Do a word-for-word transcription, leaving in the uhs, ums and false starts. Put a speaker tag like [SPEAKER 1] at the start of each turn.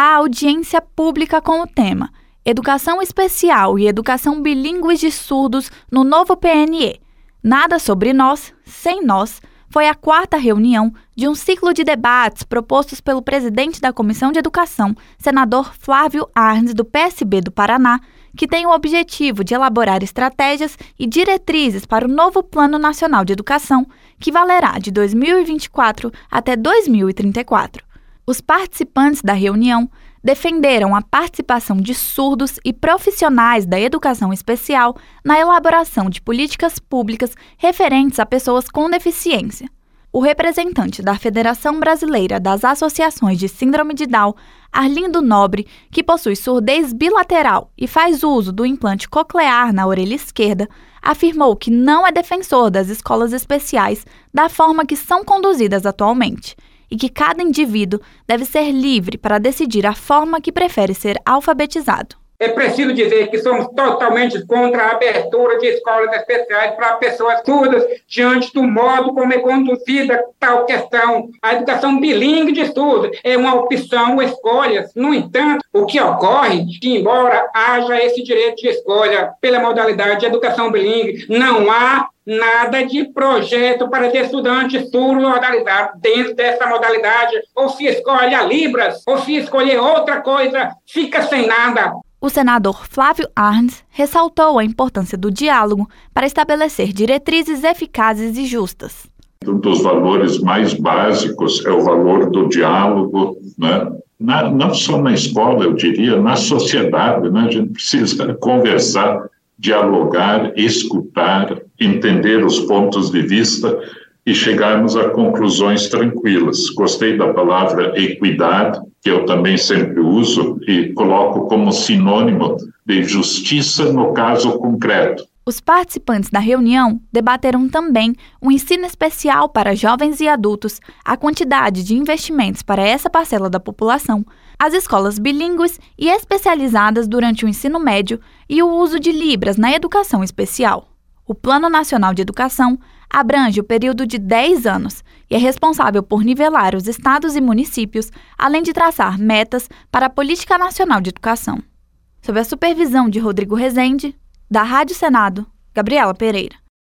[SPEAKER 1] a audiência pública com o tema Educação Especial e Educação Bilíngue de Surdos no novo P N E. Nada sobre nós, sem nós, foi a quarta reunião de um ciclo de debates propostos pelo presidente da Comissão de Educação, senador Flávio Arnes, do P S B do Paraná, que tem o objetivo de elaborar estratégias e diretrizes para o novo Plano Nacional de Educação, que valerá de dois mil e vinte e quatro até dois mil e trinta e quatro. Os participantes da reunião defenderam a participação de surdos e profissionais da educação especial na elaboração de políticas públicas referentes a pessoas com deficiência. O representante da Federação Brasileira das Associações de Síndrome de Down, Arlindo Nobre, que possui surdez bilateral e faz uso do implante coclear na orelha esquerda, afirmou que não é defensor das escolas especiais da forma que são conduzidas atualmente e que cada indivíduo deve ser livre para decidir a forma que prefere ser alfabetizado.
[SPEAKER 2] É preciso dizer que somos totalmente contra a abertura de escolas especiais para pessoas surdas diante do modo como é conduzida tal questão. A educação bilíngue de surdos é uma opção, uma escolha. No entanto, o que ocorre, que embora haja esse direito de escolha pela modalidade de educação bilíngue, não há nada de projeto para ter estudantes surdos modalidade dentro dessa modalidade. Ou se escolhe a Libras, ou se escolher outra coisa, fica sem nada.
[SPEAKER 1] O senador Flávio Arnes ressaltou a importância do diálogo para estabelecer diretrizes eficazes e justas.
[SPEAKER 3] Um dos valores mais básicos é o valor do diálogo, né? Na, não só na escola, eu diria, na sociedade, né? A gente precisa conversar, dialogar, escutar, entender os pontos de vista e chegarmos a conclusões tranquilas. Gostei da palavra equidade, que eu também sempre uso e coloco como sinônimo de justiça no caso concreto.
[SPEAKER 1] Os participantes da reunião debateram também o ensino especial para jovens e adultos, a quantidade de investimentos para essa parcela da população, as escolas bilíngues e especializadas durante o ensino médio e o uso de Libras na educação especial. O Plano Nacional de Educação abrange o período de dez anos e é responsável por nivelar os estados e municípios, além de traçar metas para a Política Nacional de Educação. Sob a supervisão de Rodrigo Rezende, da Rádio Senado, Gabriela Pereira.